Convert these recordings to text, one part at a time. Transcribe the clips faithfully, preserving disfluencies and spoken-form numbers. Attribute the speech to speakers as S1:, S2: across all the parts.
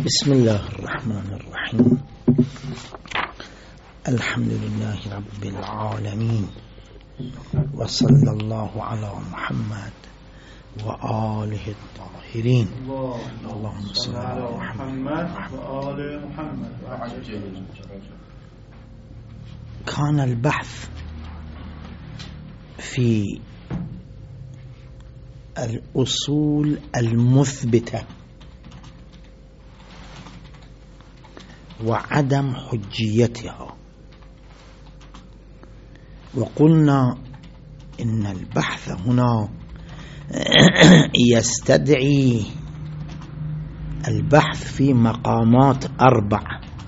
S1: بسم الله الرحمن الرحيم. الحمد لله رب العالمين، وصلى الله على محمد وآله الطاهرين. اللهم صل على محمد وآل محمد. كان البحث في الأصول المثبتة وعدم حجيتها، وقلنا إن البحث هنا يستدعي البحث في مقامات أربع.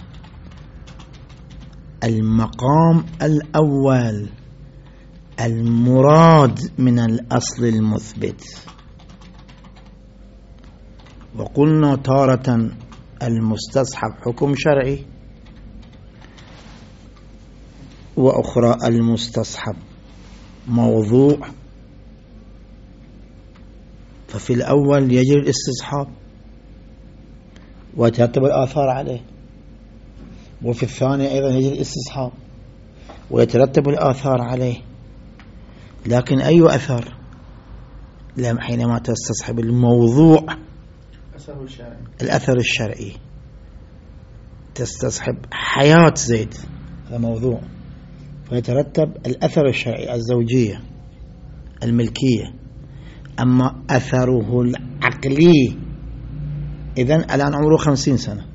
S1: المقام الأول المراد من الأصل المثبت، وقلنا تارة المستصحب حكم شرعي، وأخرى المستصحب موضوع. ففي الأول يجري الاستصحاب وترتب الآثار عليه، وفي الثاني أيضا يجري الاستصحاب ويترتب الآثار عليه. لكن أي أثر حينما تستصحب الموضوع؟ الأثر الشرعي. تستصحب حياة زيد، هذا موضوع، فيترتب الأثر الشرعي، الزوجية، الملكية. أما أثره العقلي، إذن الآن عمره خمسين سنة.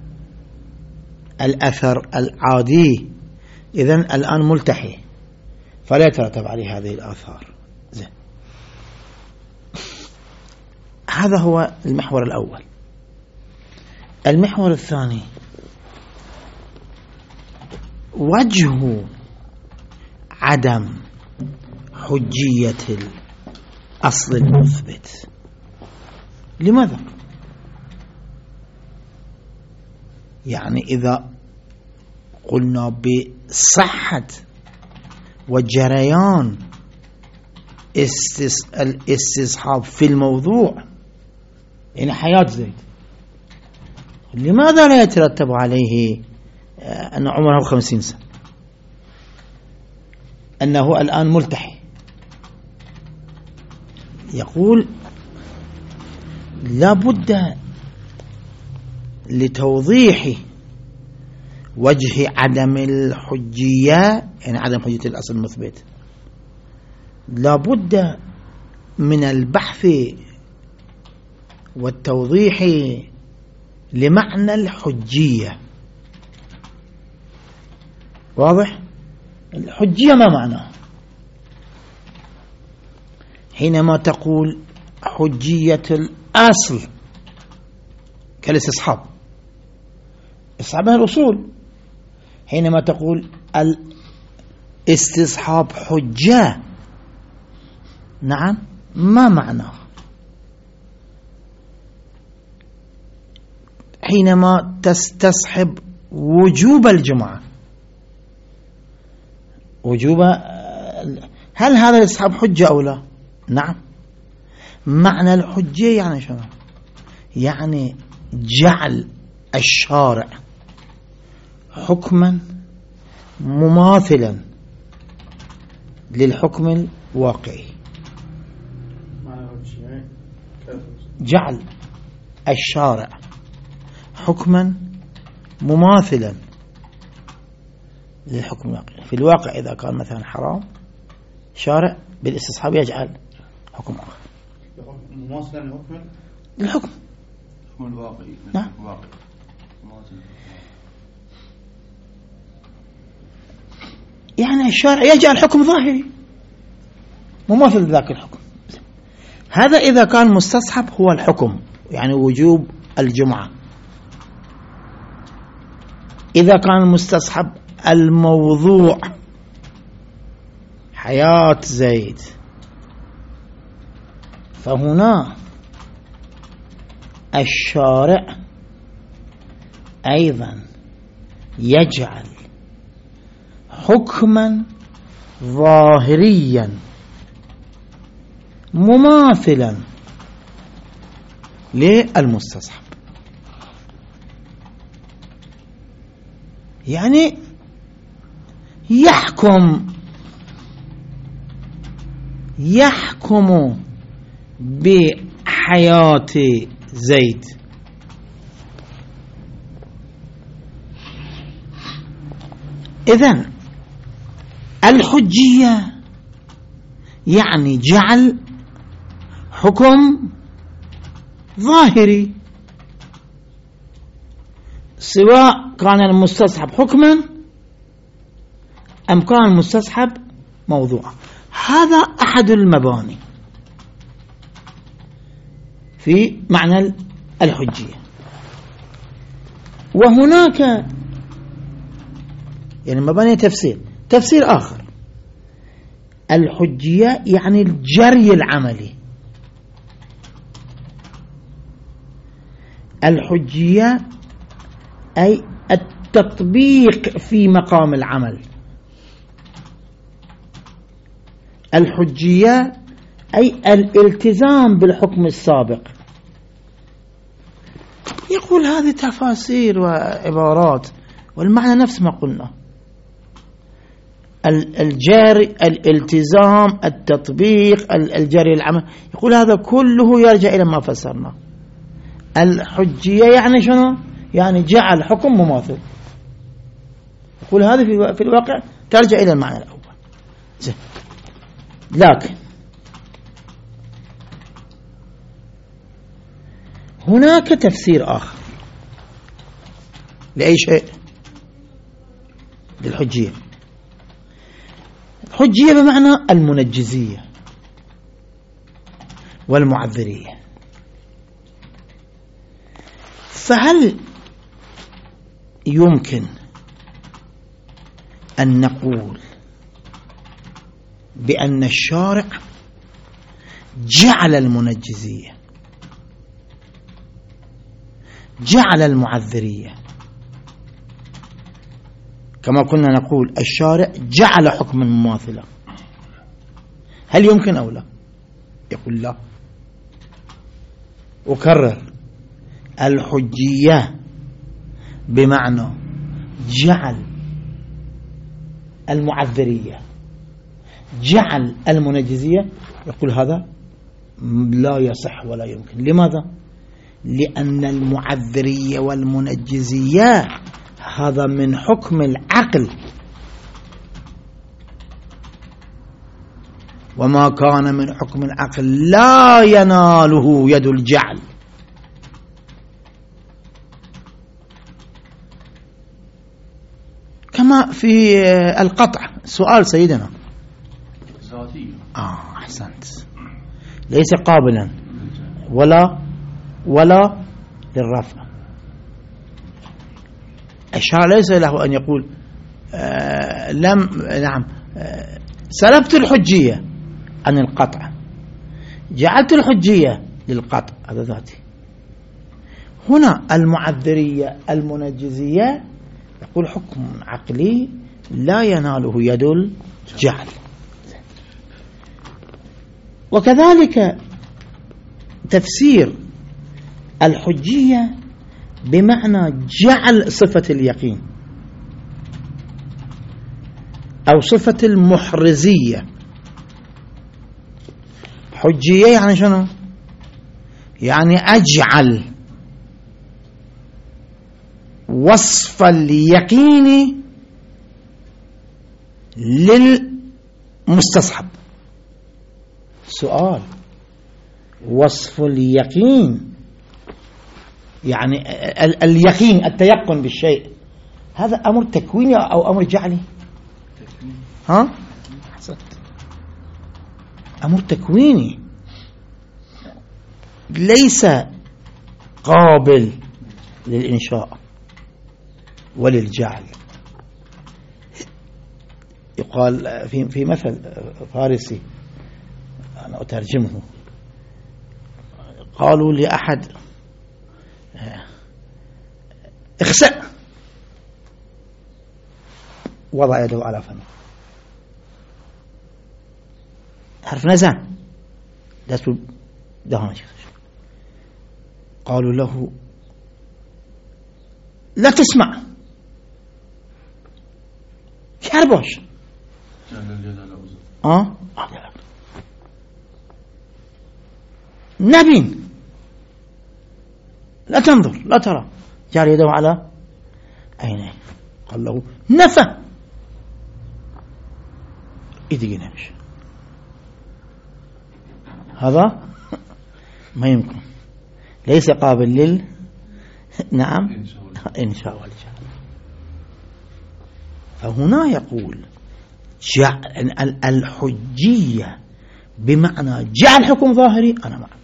S1: الأثر العادي إذن الآن ملتحي، فلا يترتب عليه هذه الآثار. زين، هذا هو المحور الأول. المحور الثاني وجه عدم حجية الأصل المثبت. لماذا؟ يعني إذا قلنا بصحة وجريان الاستصحاب في الموضوع، يعني حياة زيد، لماذا لا يترتب عليه أن عمره خمسين سنة، أنه الآن ملتحي؟ يقول لا بد لتوضيح وجه عدم الحجية، يعني عدم حجية الأصل المثبت، لا بد من البحث والتوضيح لمعنى الحجية. واضح؟ الحجية ما معناه؟ حينما تقول حجية الأصل كالاستصحاب، استصحاب الأصول. حينما تقول الاستصحاب حجة، نعم، ما معناه؟ حينما تستصحب وجوب الجمعة، وجوب، هل هذا الاستصحاب حجة أو لا؟ نعم. معنى الحجة يعني شنو؟ يعني جعل الشارع حكما مماثلا للحكم الواقعي. جعل الشارع حكما مماثلا للحكم الواقعي. في الواقع إذا كان مثلا حرام، شارع بالاستصحاب يجعل حكم آخر
S2: مماثلا للحكم
S1: للحكم
S2: الحكم الواقعي.
S1: نعم. يعني الشارع يجعل حكم ظاهري مماثل لذاك الحكم. هذا إذا كان مستصحب هو الحكم، يعني وجوب الجمعة. إذا كان مستصحب الموضوع حياة زيد، فهنا الشارع أيضا يجعل حكما ظاهريا مماثلا للمستصحب. يعني يحكم يحكم بحياة زيد. إذن الحجية يعني جعل حكم ظاهري، سواء كان المستصحب حكما أم كان المستصحب موضوعا. هذا أحد المباني في معنى الحجية. وهناك يعني مباني تفسير تفسير آخر. الحجية يعني الجري العملي. الحجية أي التطبيق في مقام العمل. الحجية أي الالتزام بالحكم السابق. يقول هذه تفاسير وعبارات والمعنى نفس ما قلنا. الجري، الالتزام، التطبيق، الجري العمل، يقول هذا كله يرجع إلى ما فسرنا. الحجية يعني شنو؟ يعني جعل حكم مماثل. يقول هذا في الواقع ترجع إلى المعنى الأول. زين. لكن هناك تفسير آخر لأي شيء للحجية. الحجية بمعنى المنجزية والمعذرية. فهل يمكن أن نقول بأن الشارع جعل المنجزية، جعل المعذرية، كما كنا نقول الشارع جعل حكما مماثلا؟ هل يمكن أو لا؟ يقول لا. أكرر، الحجية بمعنى جعل المعذرية، جعل المنجزية. يقول هذا لا يصح ولا يمكن. لماذا؟ لأن المعذرية والمنجزية هذا من حكم العقل، وما كان من حكم العقل لا يناله يد الجعل. كما في القطع. سؤال سيدنا. آه أحسنت. ليس قابلا ولا ولا للرفع. الشرع ليس له أن يقول آه لم نعم آه سلبت الحجية عن القطع، جعلت الحجية للقطع، هذا ذاتي. هنا المعذرية المنجزية يقول حكم عقلي لا يناله يد الجعل. وكذلك تفسير الحجية بمعنى جعل صفة اليقين أو صفة المحرزية. حجية يعني شنو؟ يعني أجعل وصف اليقين للمستصحب. سؤال، وصف اليقين يعني ال اليقين التيقن بالشيء، هذا أمر تكويني أو أمر جعلي؟ ها؟ حسنت. أمر تكويني ليس قابل للإنشاء وللجعل. يقال في في مثل فارسي أنا أترجمه، قالوا لأحد اخسأ، وضع يده على فمه، حرف نزع، قالوا له لا تسمع، باش اه نبين لا تنظر لا ترى جعل يده على عينيه قال له نفى يدقي نمشي هذا ما يمكن ليس قابل لل نعم إنشاء والجعل. فهنا يقول جعل الحجية بمعنى جعل حكم ظاهري أنا معك،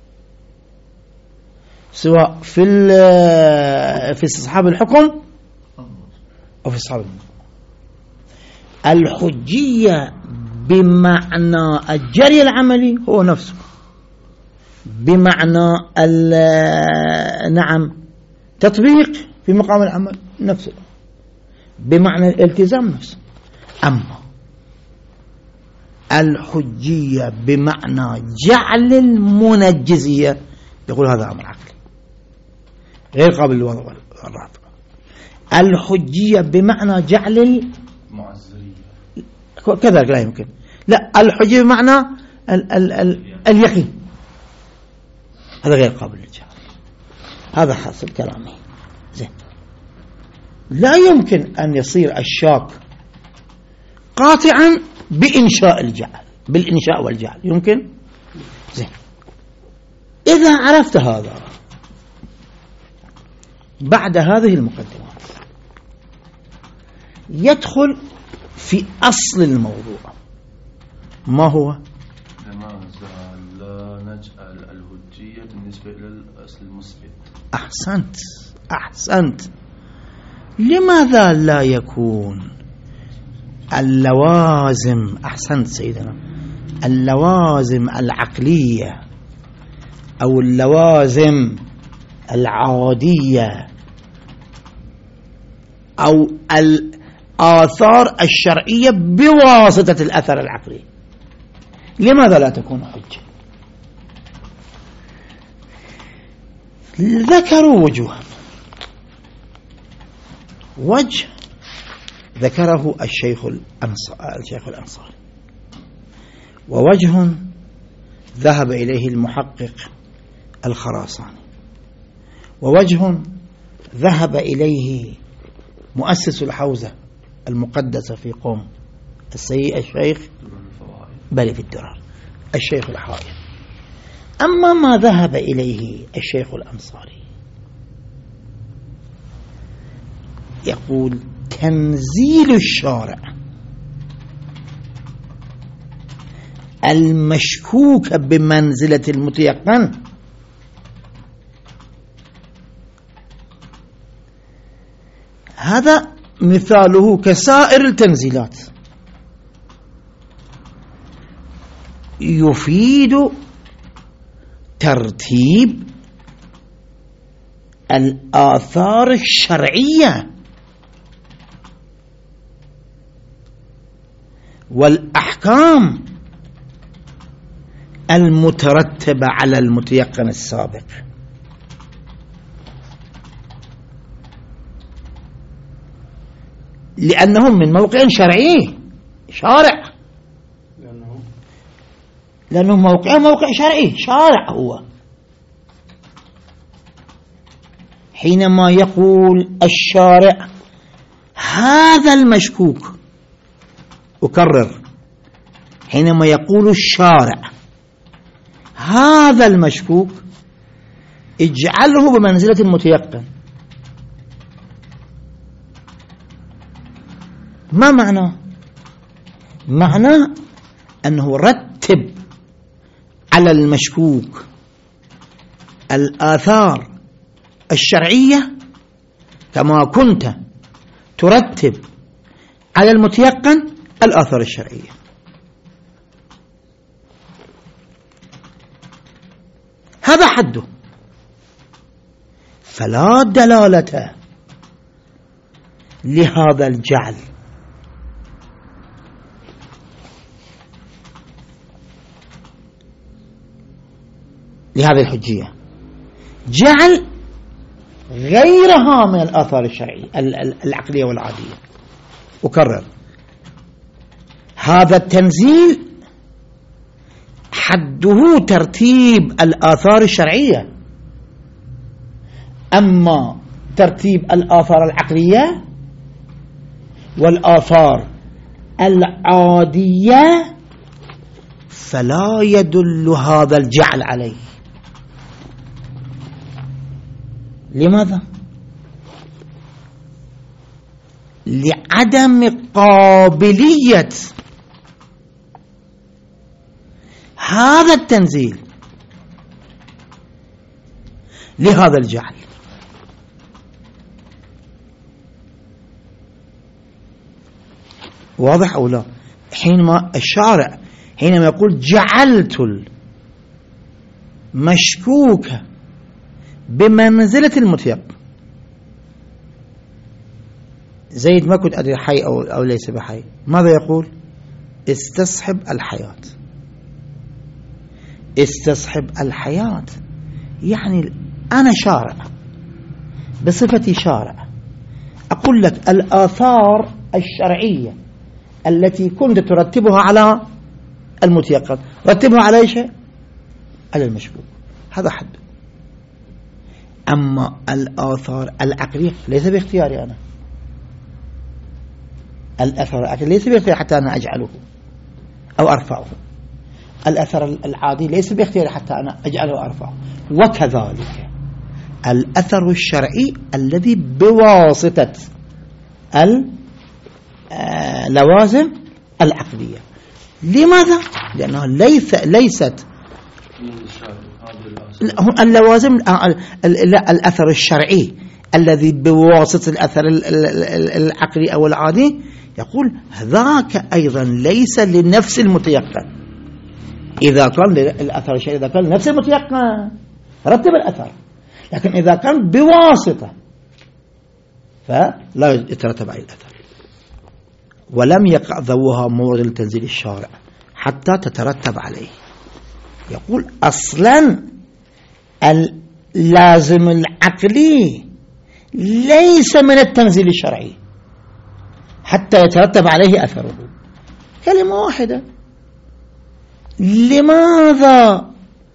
S1: سواء في في استصحاب الحكم أو في استصحاب الحكم. الحجية بمعنى الجري العملي هو نفسه، بمعنى نعم تطبيق في مقام العمل نفسه، بمعنى الالتزام نفسه. أما الحجية بمعنى جعل المنجزية يقول هذا أمر عقلي غير قابل للوضع والرفض. الحجية بمعنى جعل المعزرية كذلك لا يمكن. لا، الحجية بمعنى ال ال ال اليقين هذا غير قابل للجعل. هذا حاصل كلامي. زين، لا يمكن أن يصير الشاك قاطعا بإنشاء الجعل بالإنشاء والجعل، يمكن؟ زين، إذا عرفت هذا بعد هذه المقدمات يدخل في أصل الموضوع. ما هو؟
S3: لماذا لا نجعل الحجية بالنسبة إلى الأصل المثبت؟
S1: أحسنت أحسنت. لماذا لا يكون اللوازم، أحسنت سيدنا، اللوازم العقلية أو اللوازم العادية أو الآثار الشرعية بواسطة الأثر العقلي، لماذا لا تكون حجة؟ ذكروا وجوها. وجه ذكره الشيخ الشيخ الأنصاري، ووجه ذهب إليه المحقق الخراساني، ووجه ذهب إليه مؤسس الحوزة المقدسة في قوم السيء الشيخ بل في الدرر الشيخ الحائر. أما ما ذهب إليه الشيخ الأنصاري يقول تنزيل الشارع المشكوك بمنزلة المتيقن هذا مثاله كسائر التنزيلات، يفيد ترتيب الآثار الشرعية والأحكام المترتبة على المتيقن السابق. لأنهم من موقع شرعي شارع، لأنه موقع موقع شرعي شارع. هو حينما يقول الشارع هذا المشكوك، أكرر، حينما يقول الشارع هذا المشكوك اجعله بمنزلة المتيقن. ما معناه؟ معناه أنه رتب على المشكوك الآثار الشرعية كما كنت ترتب على المتيقن الآثار الشرعية. هذا حده، فلا دلالة لهذا الجعل. لهذه الحجية جعل غيرها من الآثار الشرعية العقلية والعادية. أكرر، هذا التنزيل حده ترتيب الآثار الشرعية، أما ترتيب الآثار العقلية والآثار العادية فلا يدل هذا الجعل عليه. لماذا؟ لعدم قابلية هذا التنزيل لهذا الجعل. واضح أو لا؟ حينما الشارع حينما يقول جعلت المشكوك بمنزلة المتيقن، زيد ما كنت أدري حي أو, أو ليس بحي، ماذا يقول؟ استصحب الحياة. استصحب الحياة يعني أنا شارع، بصفتي شارع أقول لك الآثار الشرعية التي كنت ترتبها على المتيقن رتبها على ايش؟ على المشكوك. هذا حد. أما الآثار العقلية ليس باختياري أنا، الأثر العقلي ليس باختياري حتى أنا أجعله أو أرفعه، الأثر العادي ليس باختياري حتى أنا أجعله وأرفعه، وكذلك الأثر الشرعي الذي بواسطة اللوازم العقلية. لماذا؟ لأنها ليس ليست اللوازم الأثر الشرعي الذي بواسطة الأثر العقلي أو العادي، يقول ذاك أيضا ليس لنفس المتيقن. إذا كان الأثر الشرعي إذا كان نفس المتيقن رتب الأثر، لكن إذا كان بواسطة فلا يترتب عليه الأثر. ولم يقع ذوها مورد التنزيل الشارع حتى تترتب عليه. يقول أصلا اللازم العقلي ليس من التنزيل الشرعي حتى يترتب عليه أثره. كلمة واحدة. لماذا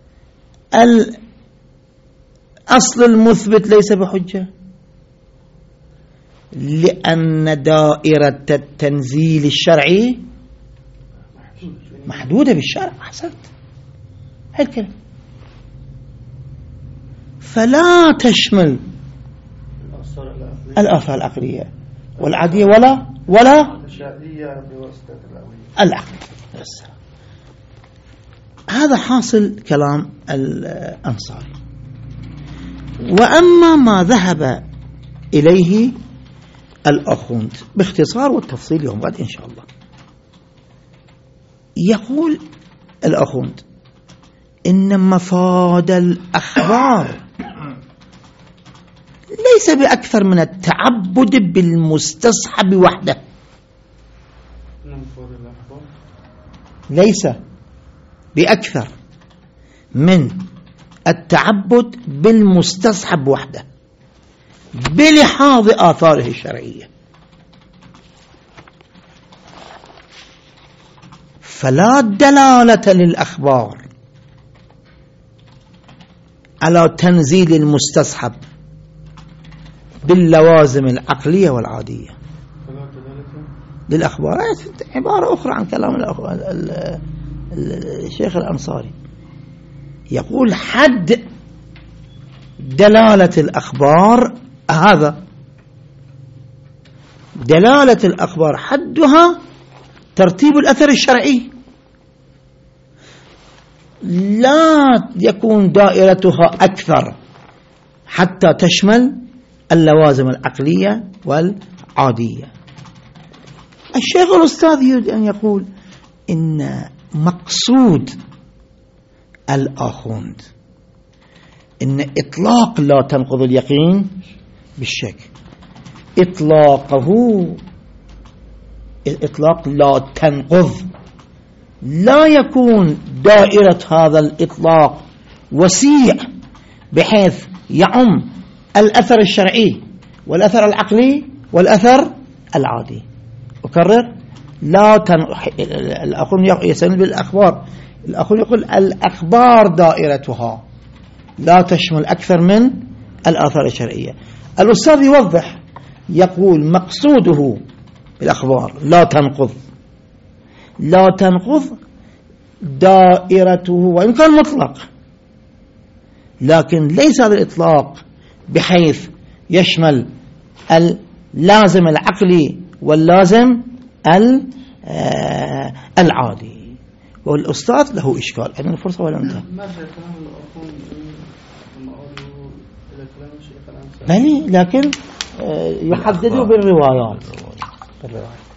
S1: الأصل المثبت ليس بحجة؟ لأن دائرة التنزيل الشرعي محدودة بالشرع. أحسنت هالكلمة، فلا تشمل الآثار العقلية والعادية ولا ولا العقل. هذا حاصل كلام الأنصاري. وأما ما ذهب إليه الأخوند باختصار والتفصيل يوم غد إن شاء الله، يقول الأخوند إن مفاد الأخبار ليس بأكثر من التعبد بالمستصحب وحده. ليس بأكثر من التعبد بالمستصحب وحده بلحاظ آثاره الشرعية، فلا دلالة للأخبار على تنزيل المستصحب باللوازم العقلية والعادية. للأخبار عبارة أخرى عن كلام الشيخ الأنصاري، يقول حد دلالة الأخبار هذا، دلالة الأخبار حدها ترتيب الأثر الشرعي، لا يكون دائرتها أكثر حتى تشمل اللوازم العقلية والعادية. الشيخ الأستاذ يريد أن يقول إن مقصود الآخوند إن إطلاق لا تنقض اليقين بالشك، إطلاقه إطلاق لا تنقض لا يكون دائرة هذا الإطلاق وسيع بحيث يعم الأثر الشرعي والأثر العقلي والأثر العادي. أكرر، لا تن... الأخون يسأل بالأخبار، الأخون يقول الأخبار دائرتها لا تشمل أكثر من الآثار الشرعية. الأستاذ يوضح يقول مقصوده بالأخبار لا تنقض، لا تنقض دائرته وإن كان مطلق، لكن ليس هذا الإطلاق بحيث يشمل اللازم العقلي واللازم العادي. والأستاذ له إشكال. عندنا فرصة ولا انتهى؟ بلي، لكن يحددوا بالروايات. بالروايات